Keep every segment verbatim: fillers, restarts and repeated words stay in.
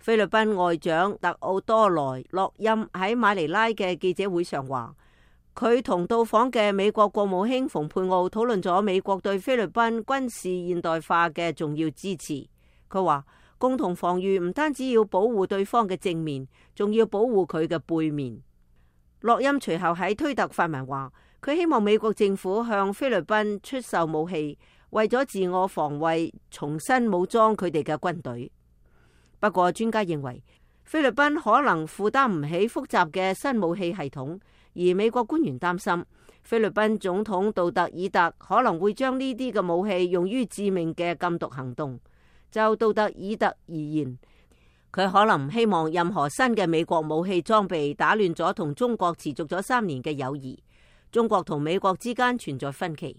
菲律賓外長特奧多萊洛欽喺馬尼拉嘅記者會上話，佢同到訪嘅美國國務卿蓬佩奧討論咗美國對菲律賓軍事現代化嘅重要支持。佢話，共同防禦唔單止要保護對方嘅正面，仲要保護佢嘅背面。洛欽隨後喺推特發文話，佢希望美國政府向菲律賓出售武器，為咗自我防衛，重新武裝佢哋嘅軍隊。不過專家認為，菲律賓可能負擔唔起複雜嘅新武器系統，而美國官員擔心菲律賓總統杜特爾特可能會將呢啲嘅武器用於致命嘅禁毒行動。就杜特爾特而言，佢可能唔希望任何新嘅美國武器裝備打亂咗同中國持續咗三年嘅友誼。中國同美國之間存在分歧。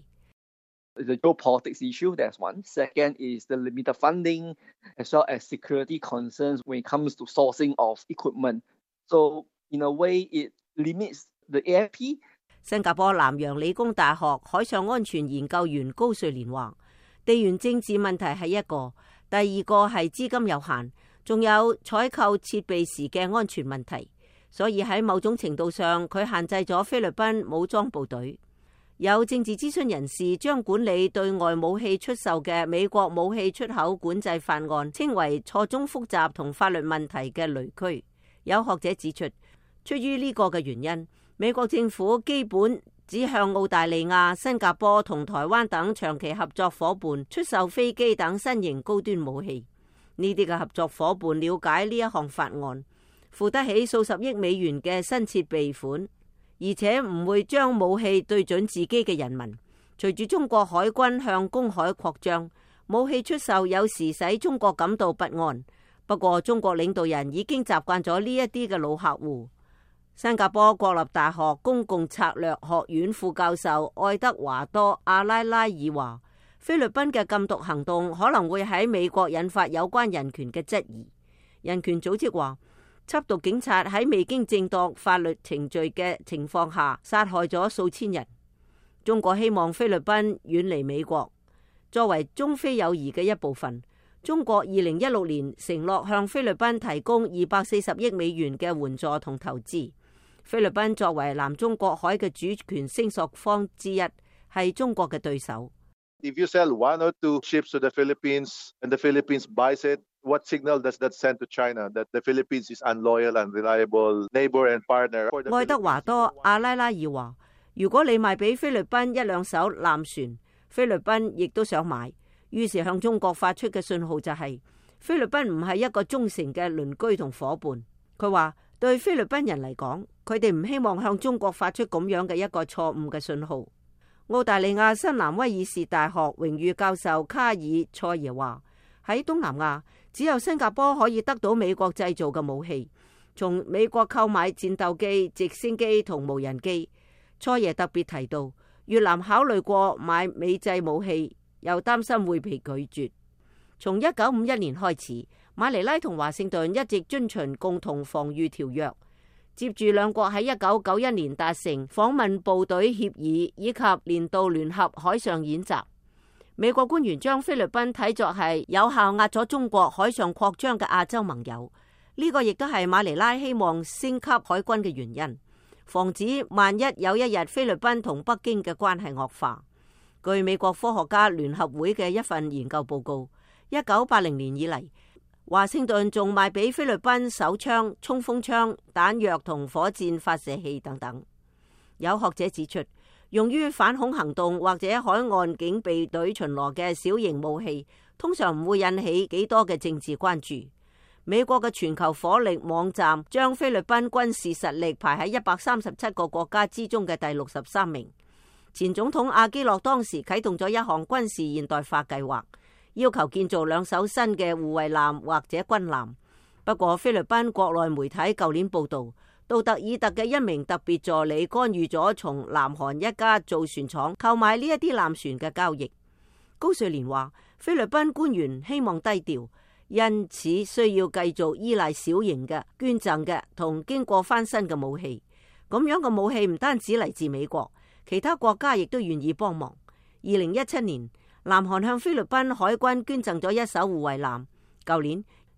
The geopolitics issue, that's one. Second is the limited funding, as well as security concerns when it comes to sourcing of equipment. So, in a way, it limits the A I P. 新加坡南洋理工大學海上安全研究員高瑞蓮話，地緣政治問題係一個，第二個係資金有限，仲有採購設備時嘅安全問題。所以喺某種程度上，佢限制咗菲律賓武裝部隊。有政治諮詢人士將管理對外武器出售嘅美國武器出口管制法案稱為錯綜複雜同法律問題嘅雷區。有學者指出，出於呢個嘅原因，美國政府基本只向澳大利亞、新加坡同台灣等長期合作夥伴出售飛機等新型高端武器。呢啲嘅合作夥伴了解呢一項法案，付得起數十億美元嘅新設備款，而且唔會將武器對準自己嘅人民。隨住中國海軍向公海擴張，武器出售有時使中國感到不安。不過中國領導人已經習慣咗呢一啲嘅老客戶。新加坡國立大學公共策略學院副教授愛德華多阿拉拉爾話，菲律賓嘅禁毒行動可能會喺美國引發有關人權嘅質疑。人權組織話，緝毒警察喺未經正當法律程序嘅情況下殺害咗數千人。中國希望菲律賓遠離美國。作為中菲友誼嘅一部分，中國二零一六年承諾向菲律賓提供二百四十億美元嘅援助同投資。菲律賓作為南中國海嘅主權聲索方之一，係中國嘅對手。 If you sell one or two ships to the Philippines and the Philippines buys it, what signal does that send to China that the Philippines is unloyal and reliable neighbor and partner? 愛德華多阿拉拉爾話，如果你賣俾菲律賓一兩艘艦船，菲律賓亦都想買，於是向中國發出嘅信號就係菲律賓唔係一個忠誠嘅鄰居同伙伴。佢話對菲律賓人嚟講，佢哋唔希望向中國發出咁樣嘅一個錯誤嘅信號。澳大利亞新南威爾士大學榮譽教授卡爾塞耶話，喺東南亞只有新加坡可以得到美國製造嘅武器，從美國購買戰鬥機、直升機同無人機。塞耶特別提到，越南考慮過買美製武器，又擔心會被拒絕。從一九五一年開始，馬尼拉同華盛頓一直遵循共同防禦條約。接住兩國喺一九九一年達成訪問部隊協議以及年度聯合海上演習。美國官員將菲律賓睇作係有效壓咗中國海上擴張嘅亞洲盟友，呢個亦都係馬尼拉希望升級海軍嘅原因，防止萬一有一日菲律賓同北京嘅關係惡化。據美國科學家聯合會嘅一份研究報告，一九八零年以嚟，華盛頓仲賣俾菲律賓手槍、衝鋒槍、彈藥同火箭發射器等等。有學者指出，用於反恐行動或者海岸警備隊巡邏嘅小型武器，通常唔會引起幾多嘅政治關注。美國嘅全球火力網站將菲律賓軍事實力排喺一百三十七個國家之中嘅第六十三名。前總統阿基諾當時啟動咗一項軍事現代化計劃，要求建造兩艘新嘅護衛艦或者軍艦。不過菲律賓國內媒體舊年報道，杜特爾特嘅一名特別助理干預咗從南韓一家造船廠購買呢一啲艦船嘅交易。高瑞蓮話，菲律賓官員希望低調，因此需要繼續依賴小型嘅捐贈嘅同經過翻新嘅武器。咁樣嘅武器唔單止嚟自美國，其他國家亦都願意幫忙。二零一七年，南韓向菲律賓海軍捐贈咗一艘護衛艦。舊年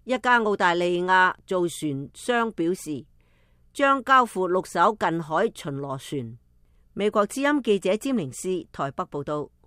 一家澳大利亞造船商表示，將交付六艘近海巡邏船。美國之音記者詹寧斯台北報道。